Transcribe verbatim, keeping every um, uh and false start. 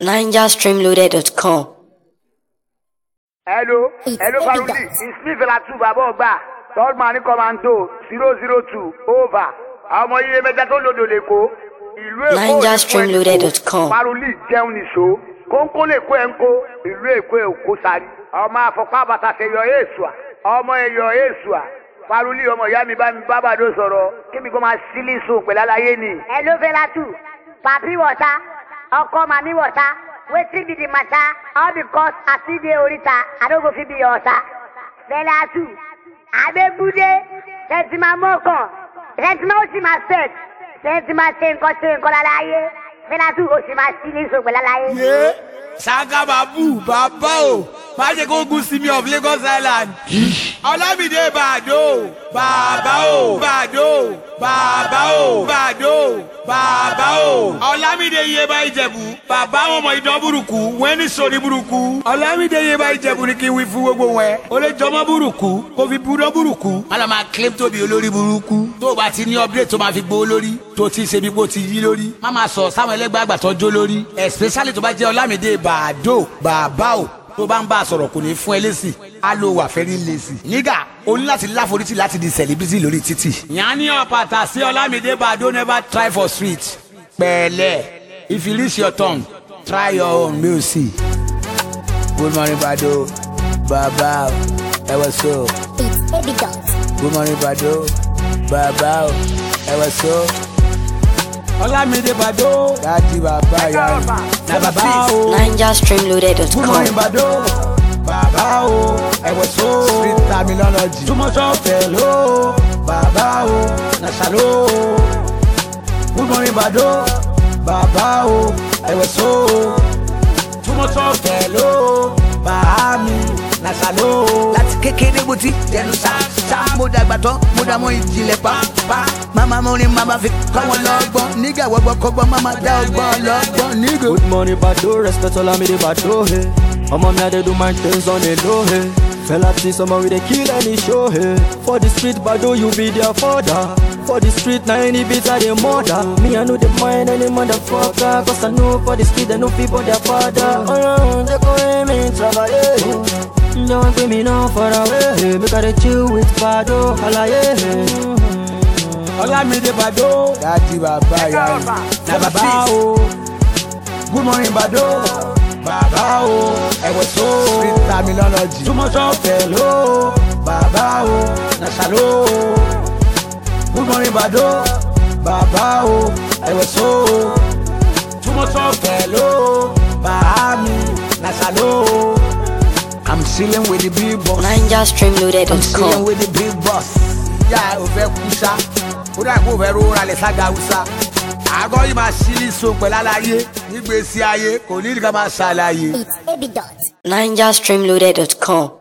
ninja stream loaded dot com. Hello, hello Farudi, it's me Velatu Baba Ogba, third man commando, zero zero two, over. Ọmọ iye mẹ́ta tó lòdò lẹ́kọ̀ọ́, ìlú Èkó ninja stream loaded dot com. Farudi jẹun nìṣó, kónkó lẹ́kọ̀ọ́ ẹ̀ ń kó, ìlú Èkó Èkó sáré. Ọmọ àfọ̀pá bàtà ṣẹyọ èèṣùà, ọmọ ẹ̀yọ èèṣùà. Farudi ọmọ ìyá mi bá mi bá bàdó sọ̀rọ̀, kí mi kò máa sílí sùn pẹ̀lú aláyé ni. Hello Velatu, papi water, ọkọ mami water. Wetin be the matter? All because I see the orita, I don't go fit be your water. Velatu, Abebude, Sentima Moko, Sentima Osima Set, Sentima Senko Senko Lalaye, Velatu Osima Sini So Lalaye. Yeah, Sanga Babu, Baba o, Maje go Gusimi of Lagos Island. Olamide Bado, Baba o, Bado, Baba o, Bado, Baba o. Olamide Yeba Ijebu, Baba ọmọ idan burúkú, wọ́n ní sori burúkú. Olamide Yeba Ijebu ní kí wí fún gbogbo wọn. Ó lè jọmọ burúkú, kó fi budan burúkú. Ala máa claim tó bí olórí burúkú. Tó bá ti ní upgrade tó máa fi gbó lórí, tó ti ṣe bí kò ti yí lórí. Má máa sọ sáwọn ẹlẹgbẹ́ àgbà tó jó lórí. Especially tó bá jẹ́ Olamide Bado, Baba o. Tó bá ń bá a sọ̀rọ̀ kò ní fún ẹ lésì á ló wà fẹ́ ní lésì. nígà o ní láti láforítì láti di celebrity lórí títì. yanni ọ̀pàtà sí Olamide Bado never try for street. pẹ̀lẹ́ if you reach your turn try your own music. Good morning Bado, Baba ẹ wọ so. It's Baby Dot. Good morning Bado, Baba ẹ wọ so. Olamide Bado, Daddy Baba ya na Baba o. ninja stream loaded dot Good morning com. Bado, Baba o. I was so street terminology. Too much of hello, Baba o. Na shallow. Good morning Bado, Baba o. I was so too much of hello, Bahami. Na shallow. Láti kékeré bó ti tẹnu sá sá. Mo dàgbà tán, mo dà mọ́ ìjìnlẹ̀ pa pa. Mama mo ni mama fi kọ́ wọn lọ́gbọ́n. Nígà wọ́gbọ́n kọ́gbọ́n, mama dá ọgbọ́n lọ́gbọ́n. Nígà. Good morning Bado, respect Olamide Bado, hey. I'm on me, I dey do my things on the low, hey. Fella see someone with a kill any show, hey. For the street Bado, you be their father. For the street, now any beats are the mother. Me, I know the mind any motherfucker. Cause I know for the street, they know people their father. Oh, they go aim in trouble, yeah. Don't bring me no far away. Make I chill with Bado, alaye. Olamide Bado, Daddy Baba ya na Baba o. Good morning Bado, Baba o. I was so street terminology. Too much of hello, Baba o. Na shallow. Good morning Bado, Baba o. I was so too much of hello, Bahami. Na shallow. I'm chilling with the big boss. ninja stream loaded I'm dot chilling com. with the big boss. Yeah, over Kusa. Ó dà kó fẹ́ rọra lè ságà Hausa. Àgọ́ yìí máa ṣílí so pẹ̀lú aláyé. Nígbèsí ayé kò ní ìdíkà máa ṣàlàyé. It's Baby Dot. ninja stream loaded dot com.